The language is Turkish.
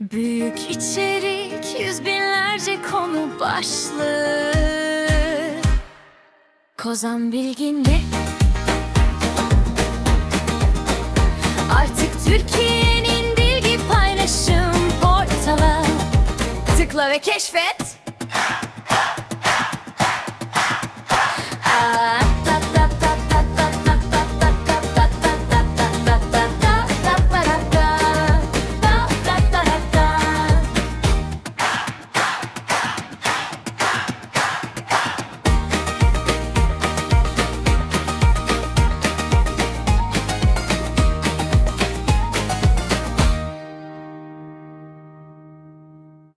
Büyük içerik, yüz binlerce konu başlığı. Kozan Bilgin'le artık Türkiye'nin bilgi paylaşım portalı. Tıkla ve keşfet.